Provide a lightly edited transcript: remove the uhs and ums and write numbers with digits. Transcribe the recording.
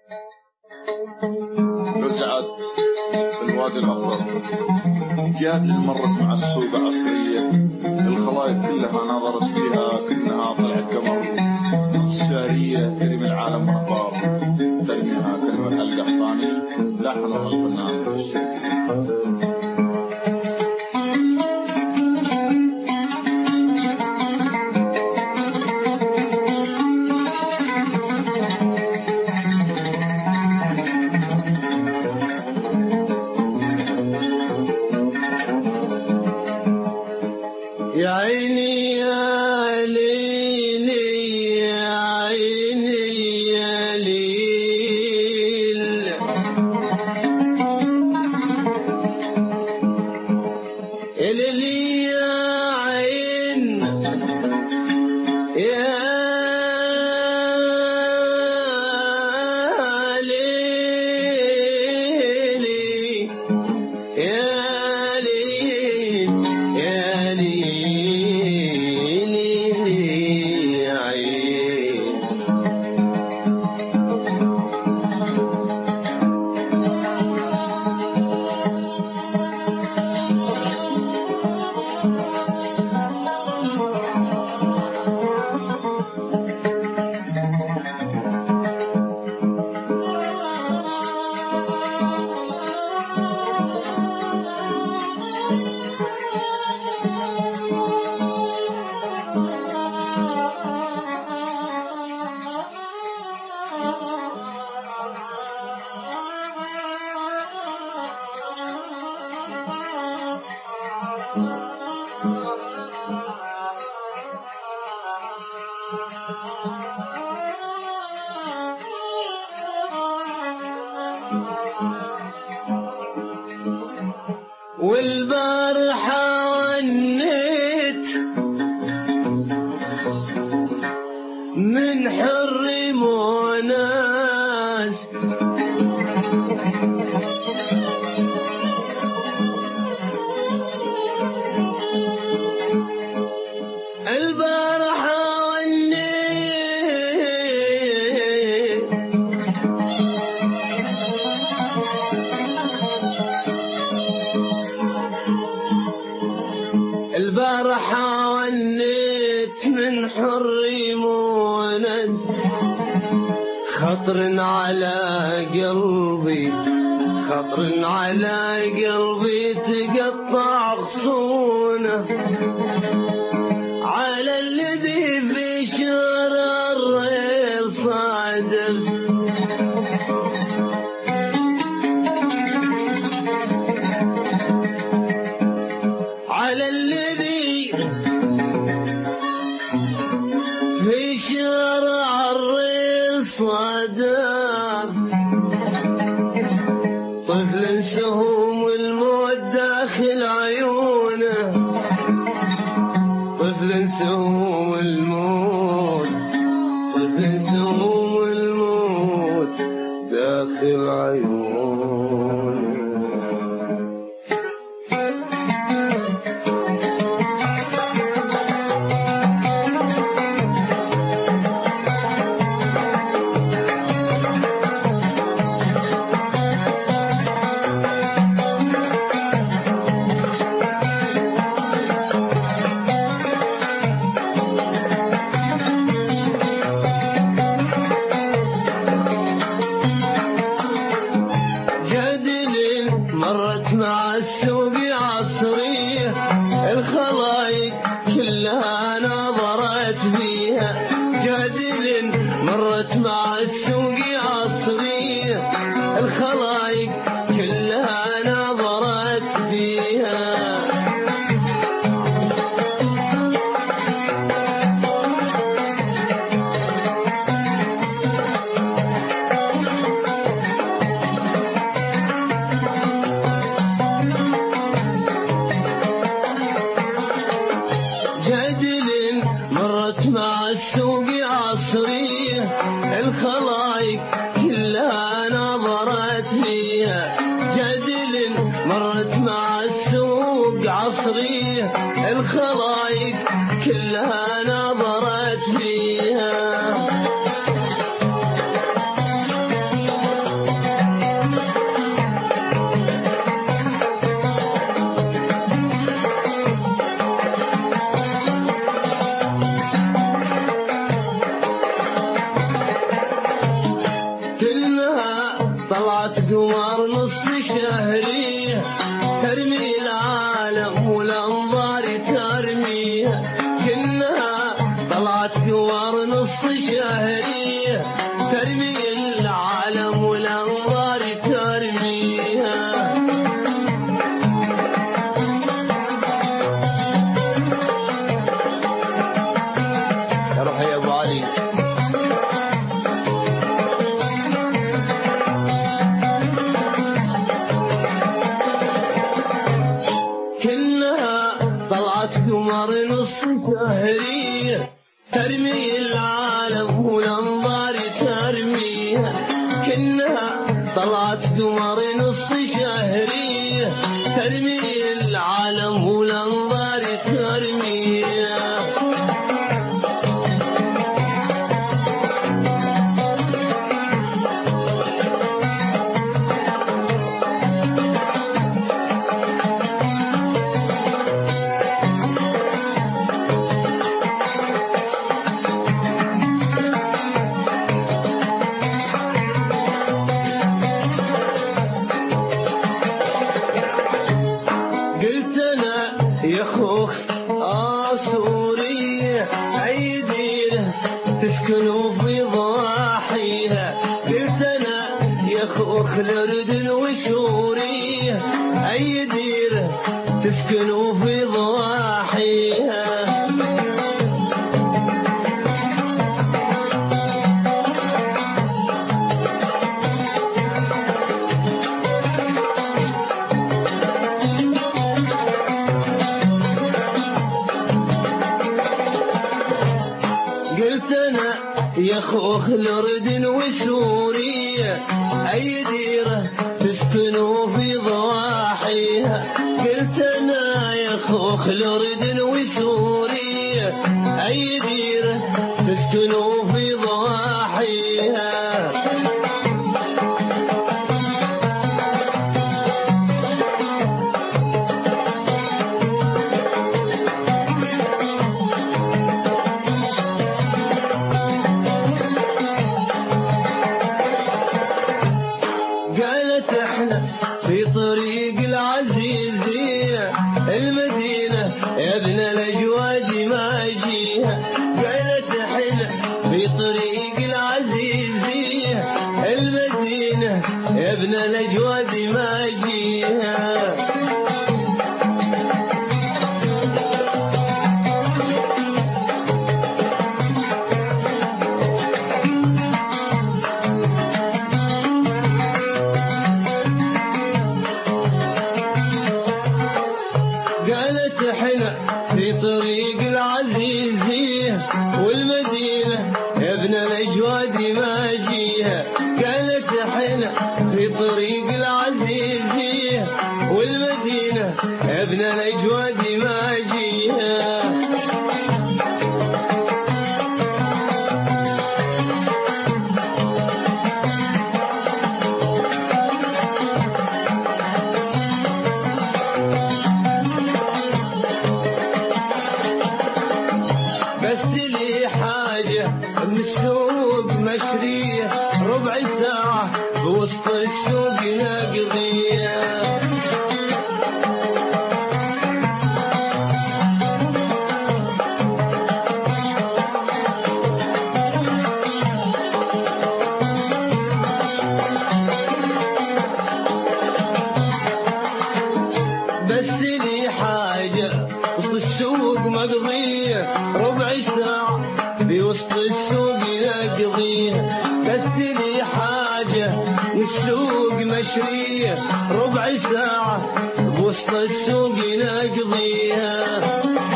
رزعت في الوادي الأخضر، جات اللي مرت مع السوق عصرية، الخلايق كلها نظرت فيها كأنها طلعت قمر، الشارية ترمي العالم أخبار، ترميها كلمة القحطاني لحنها الفنان الشرقي. يا عيني يا ليلي يا عيني يا ليل، يا ليلي يا عين يا ليلي يا والبارحة ونيت من حر وناس، البارحة ونيت البارحة ونيت من حر وناس، خطر على قلبي خطر على قلبي تقطع غصونه، على الذي في شر الريل صادف، على الذي في شارع الريل صادف، طفل سهوم الموت داخل عيونه، طفل سهوم الموت، طفل سهوم الموت داخل عيونه. مرت مع السوق عصرية، الخلايق كلها نظرت فيها، جادل مرت مع السوق عصرية، الخلايق كلها نظرت فيها، مرت مع السوق عصرية، الخلايق كلها نظرت فيها، جدل مرت مع السوق عصرية، الخلايق كلها نظرت فيها. طلعت قمر نص شهري ترمي العالم والأنظار ترميها كأنها طلعت قمر نص شهري ترمي العالم والأنظار ترميها يا روح يا أبو علي قمر نص شهري ترمي العالم والأنظار ترميها كأنها طلعت قمر نص شهري ترمي العالم والأنظار ترميها سورية عيدينا تسكنوا في ضواحيها قلت أنا يا خوخ الأردن وسورية عيدينا تسكنوا في ضواحيها يا خوخ الأردن وسوريا أي ديرة تسكنوا في ضواحيها قلت أنا يا خوخ الأردن وسوريا أي ديرة تسكنوا في ضواحيها في طريق العزيزية المدينة يا ابن الأجواد ما جيها قالت احنا في طريق العزيزية المدينة يا ابن الأجواد ما جيها في طريق العزيزية والمدينة يا ابن الأجواد ما جيها قالت حنا في طريق العزيزية والمدينة يا ابن الأجواد ما جيها بس لي حاجة من السوق مشرية ربع ساعة بوسط السوق نقضيها بس لي حاجة وسط السوق مقضية ربع ساعة بوسط السوق نقضيها بس لي حاجة والسوق مشرية ربع ساعة بوسط السوق نقضيها